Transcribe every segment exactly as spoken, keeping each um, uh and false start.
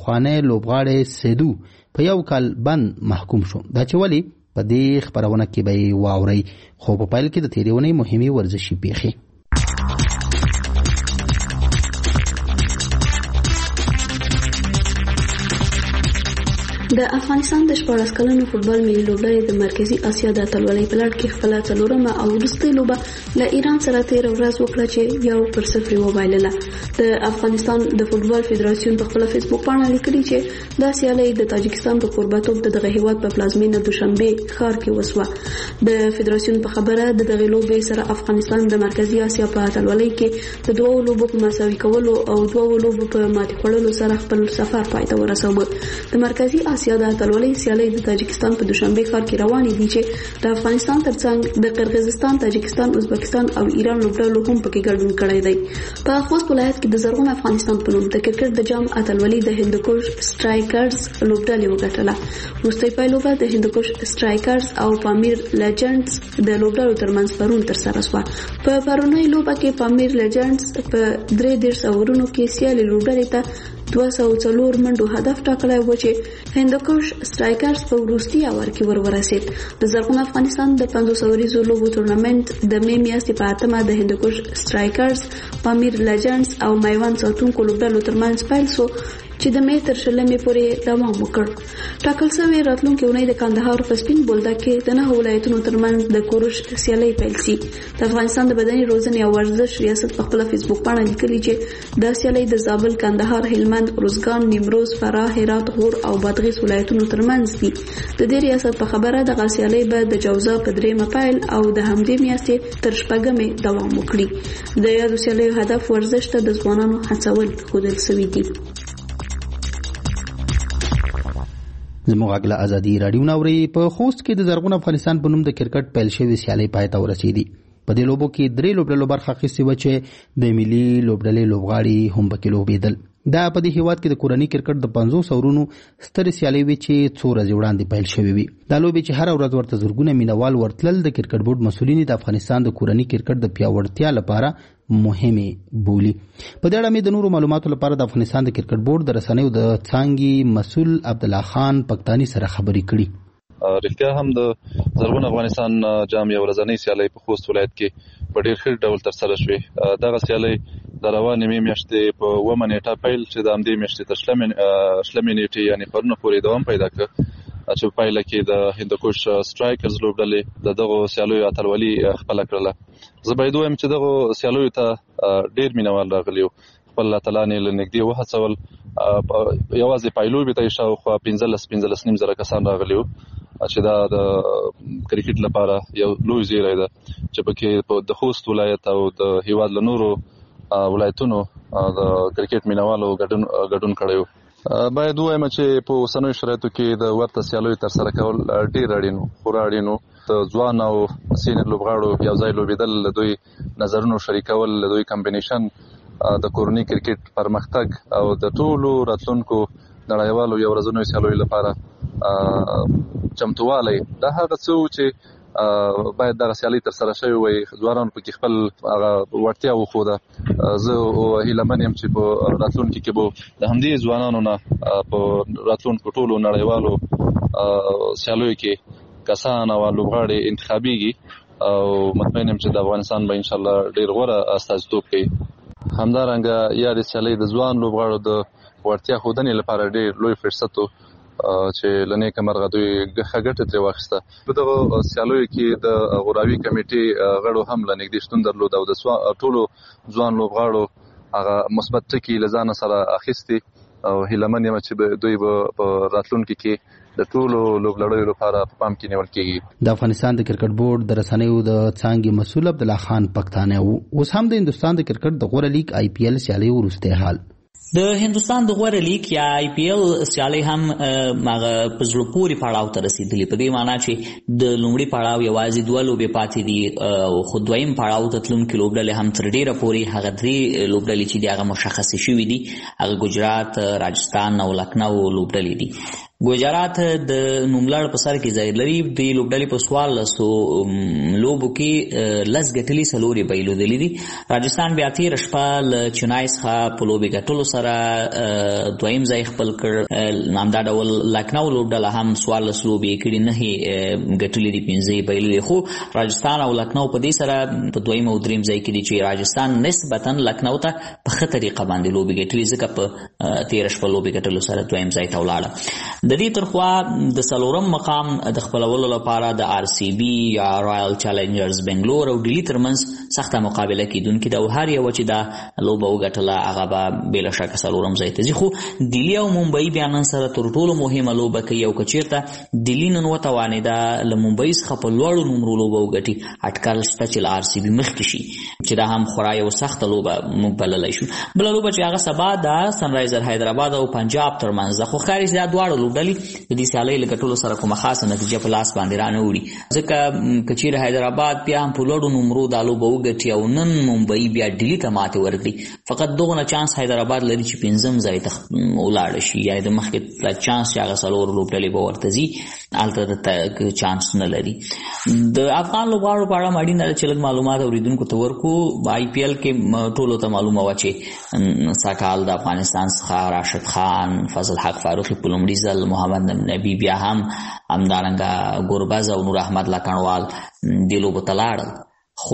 پخوانی لوبغاړی سیدو په یو کال بند محکوم شو. دا چې ولې په دې خپرونه کې به یې واورئ، خو په پیل کې د تېرې اونۍ مهمې ورزشي پیښې. د افغانستان د شپاړس کلنو فوټبال ملي لوبډلې د مرکزي اسیا د اتلولۍ په لړ کې خپله څلورمه او وروستۍ لوبه له ایران سره تېره ورځ وکړه چې یو پر صفر یې وبایلله. د افغانستان د فوټبال فدراسیون په خپله فیسبوک پاڼه لیکلي چې دا سیالۍ د تاجکستان په کوربهتوب د دغه هیواد په پلازمینه دوشنبې ښار کې وسوه. د فدراسیون په خبره د دغې لوبې سره افغانستان د مرکزي اسیا په اتلولۍ کې د دوو لوبو په مساوي کولو او دوو لوبو په ماتې خوړلو سره خپل سفر پای ته ورسوه. د مرکزي اسیا د اتلولۍ سیالۍ د تاجکستان په دوشنبې ښار کې روانې دي چې د افغانستان ترڅنګ د قرغیزستان، تاجکستان، ازبکستان او ایران لوبډلو هم پکې ګډون کړی دی. په خوست ولایت کې د زرغون افغانستان په نوم د کرکټ د جام اتلولۍ د هندوکش سټرایکرز لوبډلې وګټله. وروستۍ پایلوبه د هندوکش سټرایکرز او پامیر لیجنډز د لوبډلو ترمنځ پرون ترسره شوه. په پرونۍ لوبه کې پامیر لیجنډز په درې دېرش اورونو کې سیالۍ لوبډلې ته دوه سوه څلور منډو هدف ټاکلی و چې هندوکش سټرایکرز په وروستي اور کې ور ورسېد. د زرغون افغانستان د پنځوس اوریزو لوبو تورنمنټ د مې میاشتې په اتمه د هندوکش سټرایکرز، پامیر لیجنډز او میوند ساتونکو لوبډلو ترمنځ پیل شو چې د مې تر شلمې پورې دوام وکړ. ټاکل شوې راتلونکې اونۍ د کندهار په سپین بولدک کې د نهو ولایتونو ترمنځ د کورش سیالۍ پیل شي. د افغانستان د بدني روزنې او ورزش ریاست په خپله فیسبوک پاڼه لیکلي چې دا سیالۍ د زابل، کندهار، هلمند، روزګان، نیمروز، فراه، هرات، غور او بادغیس ولایتونو ترمنځ دي. د دې ریاست په خبره دغه سیالۍ به د جوزا په درېیمه پیل او د همدې میاشتې تر شپږمې دوام وکړي. د یادو سیالیو هدف ورزش ته د ځوانانو هڅول ښودل شوي دي. زموږ غږ له ازادي راډیو نه اورئ. په خوست کې د زرغون افغانستان په نوم د کرکټ پیل شوې سیالۍ پای ته ورسېدې. په دې لوبو کې درې لوبډلو برخه اخیستې وه چې د ملي لوبډلې لوبغاړي هم پکې لوبېدل. دا په دې هیواد کې د کورني کرکټ د پنځوس اورونو سترې سیالۍ وې چې څو ورځې وړاندې پیل شوې وي. دا لوبې چې هره ورځ ورته زرګونه مینوال ورتلل، د کرکټ بورډ مسؤلین د افغانستان د کورني کرکټ د پیاوړتیا لپاره مهمې بولي. په دې اړه مې د نورو معلوماتو لپاره د افغانستان د کرکټ بورډ د رسنیو د څانګې مسؤل عبدالله خان پکتانی سره خبرې کړي. رښتیا هم د زرغون افغانستان جام یو ورځنۍ سیالۍ په خوست ولایت کې په ډېر ښه ډول ترسره شوې. دغه سیالۍ د روانې مې میاشتې په اوومه نیټه پیل چې د همدې میاشتې تر شلمې نیټې یعنې پرونه پورې دوام پیدا کړ، چې په پایله کې د هندوکش سټرایکرز لوبډلې د دغو سیالیو اتلولي خپله کړله. زه باید ووایم چې دغو سیالیو ته ډېر مینوال راغلي وو. خپل اتلان یې له نږدې وهڅول. یوازې پایلوبې ته یې شاوخوا پنځلس پنځلس نیم زره کسان راغلي وو، چې دا د کرکټ لپاره یو لوی زیری ده چې پکې د خوست ولایت او د هیواد له نورو ولایتونو د کرکټ مینوالو ګډون کړی و. باید ووایم چې په اوسنیو شرایطو کې د ورته سیالیو ترسره کول ډېر اړین و، خورا اړین و. د ځوان او سینیر لوبغاړو یو ځای لوبېدل، له دوی نظرونو شریکول، له دوی کمبینیشن د کورني کرکټ پرمختګ او د ټولو راتلونکو نړیوالو یو ورځنیو سیالیو لپاره چمتووالی، دا هغه څه و چې باید دغه سیالۍ ترسره شوې وای. ځوانانو پکې خپل هغه وړتیا وښوده. زه هیله من یم چې په راتلونکي کې به د همدې ځوانانو نه په راتلونکو ټولو نړیوالو سیالیو کې کسان او لوبغاړي انتخابیږي او مطمئن یم چې د افغانستان به انشاءالله ډېر غوره استازیتوب کوي. همدارنګه یادې سیالۍ د ځوان لوبغاړو د وړتیا ښودنې لپاره ډېر لوی فرصت و چې له نیکه مرغه دوی ښه ګټه ترې واخیسته. په دغو سیالیو کې د غوراوي کمیټې غړو هم له نږدې شتون درلود او د ټولو ځوان لوبغاړو هغه مثبت ټکي له ځانه سره اخیستي او هیله من یم چې دوی به په راتلونکي کې د ټولو لوبلړیو لپاره په پام کې نیول کېږي. د افغانستان د کرکټ بورډ د رسنیو د څانګې مسؤل عبدالله خان پکتانی و. اوس هم د هندوستان د کرکټ د غوره لیګ آی پی ایل سیالۍ وروستی حال. د هندوستان د غوره لیګ یا آی پی ایل سیالۍ هم هغه په زړه پورې پړاو ته رسېدلي، په دې معنا چې د لومړي پړاو یوازې دوه لوبې پاتې دي، خو دویم پړاو ته تلونکي لوبډلې هم تر ډېره پورې هغه درې لوبډلې چې دي هغه مشخصې شوي دي، هغه ګجرات، راجستان او لکنو لوبډلې دي. ګوجرات د نوملړ په سر کې ځای لري. د لوبډلې په څوارلسو لوبو کې لس ګټلي څلور یې بایلودلي دي. راجستان بیا تېره شپه له چنای څخه په لوبې ګټلو سره دویم ځای خپل کړ. همدا ډول لکنو لوبډله هم څوارلس لوبې یې کړي، نهې ګټلي دي، پنځه یې بایللي. خو راجستان او لکنو په دې سره په دویم او دریم ځای کې دي چې راجستان نسبتا لکنو ته په ښه طریقه باندې لوبې ګټلي، ځکه په تېره شپه لوبې ګټلو سره دویم ځای ته ولاړه. د دې تر خوا د څلورم مقام د خپلولو لپاره د آر سی بي یا رایل چیلنجرز بنګلور او ډیلي ترمنځ سخته مقابله کیدونکې ده او هر یوه چې دا لوبه وګټله هغه به بېله شکه څلورم ځای ته ځي. خو ډیلي او ممبئی بیا نن سره تر ټولو مهمه لوبه کوي او که چېرته ډیلي نن وتوانېده له ممبئی څخه په لوړو نومرو لوبه وګټي، اټکل شته چې له آر سی بي مخکې شي، چې دا هم خورا یو سخته لوبه موږ بللی شو. بله لوبه چې هغه سبا ده سنرایزر حیدرآباد او پنجاب ترمنځ ده. خو ښکاري چې دا دواړه لوبډلې د دې سیالۍ له ګټلو سره کومه خاصه نتیجه په لاس باندې رانه وړي، ځکه که چېرې حیدرآباد بیا هم په لوړو نومرو دا لوبه وګټي او نن ممبئی بیا ډیلي ته ماتې ورکړي، فقط دغونه چانس حیدرآباد لري چې پنځم ځای ته ولاړه شي، یا د مخکې چانس چې هغه څلور لوبډلې به ورته ځي هلته د چانس نه لري. د افغان لوبغاړو په اړه اړینه ده چې لږ معلومات اورېدونکو ته ورکړو. په آی پی ایل کې ټولو ته معلومه وه چې سږ د افغانستان څخه راشد خان، فضل حق فاروقي په لومړي ځل، محمد نبي بیا هم همدارنګه ګوربز او نور احمد لکنوال دې لوبو ته لاړل. خو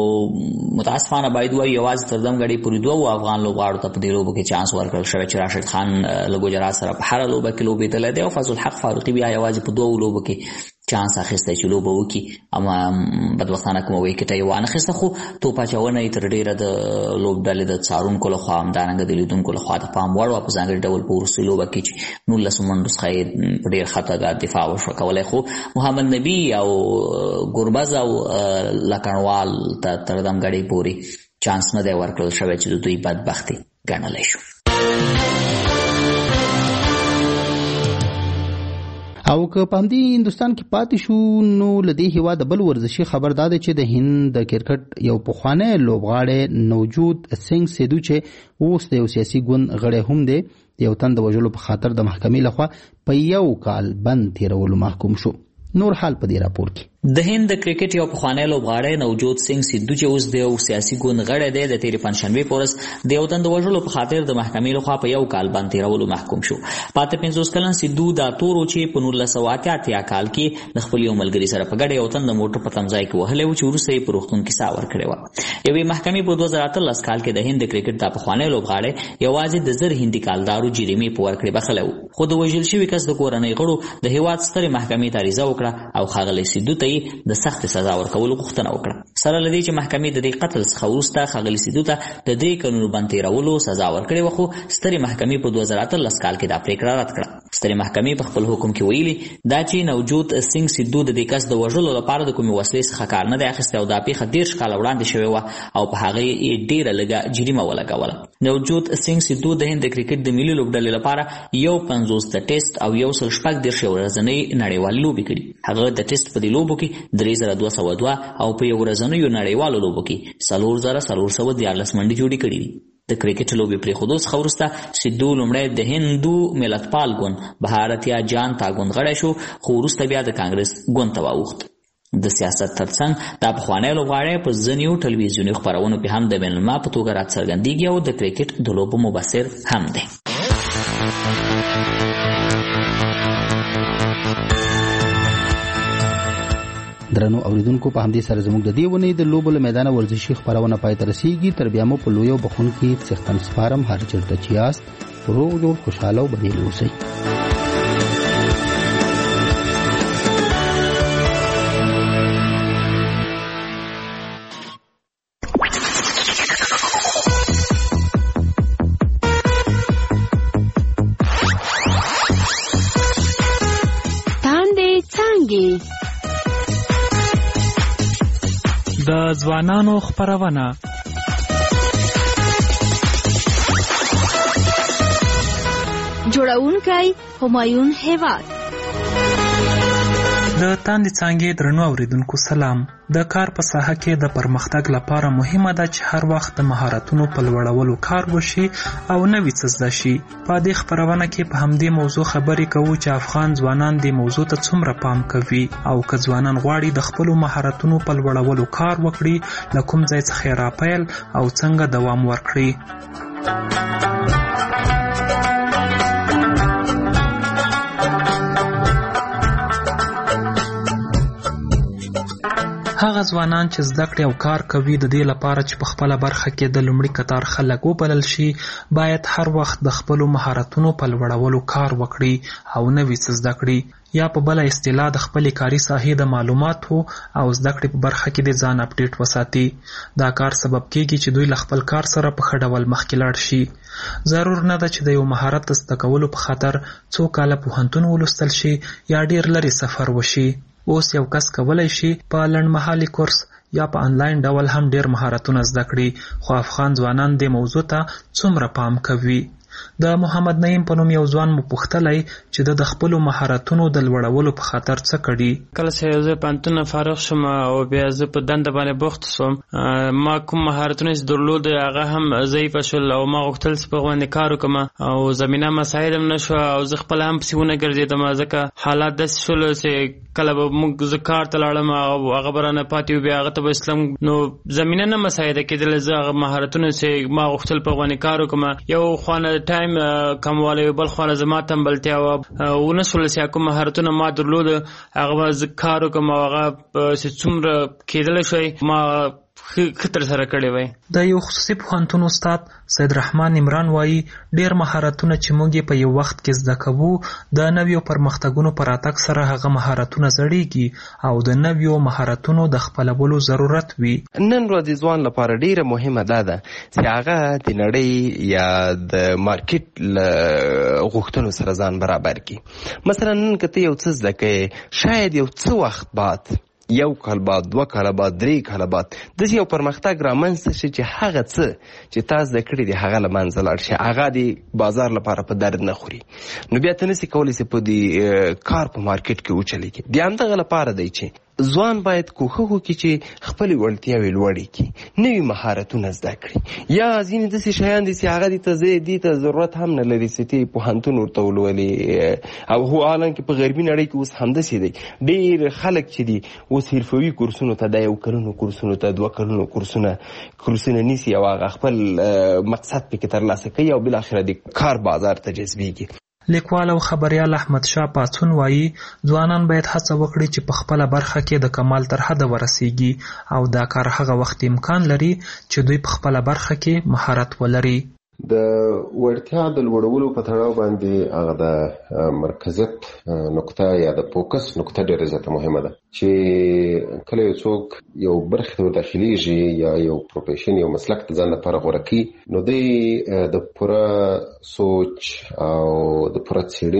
متاسفانه باید وایو یوازې تر دمګړۍ پورې دوو افغان لوبغاړو ته په دې لوبو کې چانس ورکړل شوی چې راشد خان له ګوجرات سره په هره لوبه کې لوبېدلی دی او فضل حق فاروقي بیا یوازې په دوو لوبو کې چانس اخیستی چې لوبه وکړي، اما بدبختانه کومه ویکټه یې وانخیسته. خو توپ اچونه یې تر ډېره د لوبډلې د څارونکو لخوا همدارنګه د لیدونکو لخوا د پام وړ وه، په ځانګړي ډول په وروستۍ لوبه کې چې نولسو منډو څخه یې په ډېر ښه توګه دفاع وشوه کولی. خو محمد نبي او ګوربز او لکنوال ته تر دمګړۍ پورې چانس نه دی ورکړل شوی چې د دوی بدبختي ګڼلی شو. او که په همدې هندوستان کې پاتې شو نو له دې هېواده بل ورزشي خبر دا دی چې د هند د کرکټ یو پخوانی لوبغاړی نوجود سنگ سیدو چې اوس د یو سیاسي ګوند غړی هم دی، د یو تن د وژلو په خاطر د محکمې لخوا په یو کال بند تېرولو محکوم شو. نور حال په دې راپور کې. د هند د کرکټ یو پخوانی لوبغاړی نوجود سنگ سیدو چې اوس د یو سیاسي ګوند غړی دی د تېرې پنجشنبې په ورځ د یو تن د وژلو په خاطر د محکمې لخوا په یو کال بند تېرولو محکوم شو. پاته پنځوس کلن سیدو دا تور و چې په نولس سوه اته اتیا کال کې د خپل یو ملګري سره په ګډه یو تن د موټر په تمځای کې وهلی و چې وروسته یې په روغتون کې ساه ورکړې وه. یوې محکمې په دوه زره اتلس کال کې د هند د کرکټ دا پخوانی لوبغاړی یوازې د زر هندي کالدارو جریمې په ورکړې بخلی و، خو د وژل شوي کس د کورنۍ غړو د هېواد سترې محکمې ته عریضه وکړه او ښاغلی سیدو ته یې د سخت سزا ورکولو غوښتنه وکړه. سره له دې چې محکمې د دې قتل څخه وروسته ښاغلي سیدو ته د درې کلونو بند تېرولو سزا ورکړې وه، خو سترې محکمې په دوه زره اتلس کال کې دا پرېکړه رد کړه. سترې محکمې په خپل حکم کې ویلي دا چې نوجود سنگ سیدو د دې کس د وژلو لپاره د کومې وسلې څخه کار نه دی اخیستی او دا پیښه دېرش کاله وړاندې شوې وه او په هغې یې ډېره لږه جریمه ولګوله. نوجود سنگ سیدو د هند د کرکټ د ملي لوبډلې لپاره یو پنځوس د ټیسټ او یو سل شپږ دېرش ورځنۍ نړیوالې لوبې کړي. هغه د ټیسټ په دې لوبو کې درې زره دوه سوه دوه او په یو ورځنیو نړیوالو لوبو کې څلور زره څلور سوه دیارلس منډې جوړې کړي دي. د کرکټ لوبې پرېښودو څخه وروسته سیدو لومړی د هندو ملتپال ګوند بهارتیا جانتا ګوند غړی شو، خو وروسته بیا د کانګرس ګوند ته واوښت. د سیاست ترڅنګ دا پخوانی لوبغاړی په ځینو ټلویزیوني خپرونو کې هم د بینالملل په توګه راڅرګندېږي او د کرکټ د لوبو مبصر هم دی. درنو اوریدونکو په همدې سره زموږ د دې ونې د لوبو له میدانه ورزشي خپرونه پای ته رسیږي. تر بیا مو په لویو بخونکي څښتن سپارم، هر چېرته چې یاست روغ جوړ خوشحاله او بریالي اوسئ. د ځوانانو خپرونه جوړونکی همایون هیواد د تاندې څانګې درنو اوریدونکو سلام. د کار په ساحه کې د پرمختګ لپاره مهمه ده چې هر وخت د مهارتونو په لوړولو کار وشي او نوي څه زده شي. په دې خپرونه کې په همدې موضوع خبرې کوو چې افغان ځوانان دې موضوع ته څومره پام کوي او که ځوانان غواړي د خپلو مهارتونو په لوړولو کار وکړي له کوم ځای څخه یې راپیل او څنګه دوام ورکړي. هغه ځوانان چې زده کړې او کار کوي د دې لپاره چې په خپله برخه کې د لومړي کتار خلک وبلل شي باید هر وخت د خپلو مهارتونو په لوړولو کار وکړي او نوي څه زده کړي، یا په بله اصطلاح د خپلې کاري ساحې د معلوماتو او زده کړې په برخه کې د ځان اپډیټ وساتي. دا کار سبب کیږي چې دوی له خپل کار سره په ښه ډول مخکې لاړ شي. ضرور نه ده چې د یو مهارت د زده کولو په خاطر څو کاله پوهنتون ولوستل شي یا ډیر لرې سفر وشي. اوس یو کس کولی شي په لنډمهالي کورس یا په انلاین ډول هم ډیر مهارتونه زده کړي، خو افغان ځوانان دې موضوع ته څومره پام کوي؟ د محمد نعیم په نوم یو ځوان مو پوښتلی چې د د خپلو مهارتونو د لوړولو په خاطر څه کړي. کله چې زه پوهنتون نه فارغ شوم او بیا زه په دنده باندې بوخت شوم، ما کوم مهارتونه چې درلود هغه هم ضعیفه شول او ما غوښتل چې په هغو باندې کار وکړم او زمینه مساعد هم نه شوه او زه خپله هم پسې ونه ګرځېدم ځکه حالات داسې شول چې کله به موږ زه کار ته لاړم او هغه به رانه پاتې و، بیا هغه ته به اسلم نو زمینه نه مساعده کېدله. زه هغه مهارتونه چې ما غوښتل په هغو باندې کار وکړم، یو خوانه ټایم کموالی، بل خواله زما تنبلتیا وه، ونه شول چې کوم مهارتونه ما درلود هغه به زه کار وکړم او هغه چې څومره کېدلی شوی ما ښه ترسره کړی وی. د یو خصوصي پوهنتون استاد سید رحمان عمران وایي ډیر مهارتونه چې موږ یې په یو وخت کې زده کوو د نویو پرمختګونو په راتګ سره هغه مهارتونه زړیږي او د نویو مهارتونو د خپلولو ضرورت وي. نن ورځې ځوان لپاره ډیره مهمه ده ده چې هغه د نړۍ یا د مارکیټ له غوښتنو سره ځان برابر کړي. مثلا نن که ته یو څه زده کوې، شاید یو څه وخت بعد، یو کال بعد، دوه کاله بعد، درې کاله بعد داسې یو پرمختګ رامنځته شي چې هغه څه چې تا زده کړي دي هغه له منځه لاړ شي، هغه د بازار لپاره په درد نه خوري، نو بیا ته نسې کولی چې په دې کار په مارکیټ کې وچلېږي. د همدغه لپاره دی چې ځوان باید کوښښ وکړي چې خپلې وړتیاوې لوړې کړي، نوي مهارتونه زده کړي، یا ځینې داسې شیان دي چې هغه دې ته دې ته ضرورت هم نه لري چې ته پوهنتون ورته ولولې. او هو حالانکه په غربي نړۍ کې اوس همداسې دی، ډېر خلک چې دي اوس حرفوي کورسونو ته، د یو کلونو کورسونو ته، دوه کلونو کورسونه کورسونه نیسي او هغه خپل مقصد پکې ترلاسه کوي او بالاخره د کار بازار ته جذبېږي. لیکوال او خبریال احمد شاه پاڅون وایي ځوانان باید هڅه وکړي چې په خپله برخه کې د کمال تر حده ورسیږي او دا کار هغه وخت امکان لري چې دوی په خپله برخه کې مهارت ولري. د وړتیا د لوړولو په تړاو باندې هغه د مرکزیت نقطه یا د فوکس نقطه ډېره زیاته مهمه ده چې کله یو څوک یو برخې ته داخلېږي یا یو پروفیشن یو مسلک د ځان لپاره غوره کړي، نو دی د پوره سوچ او د پوره څېړنې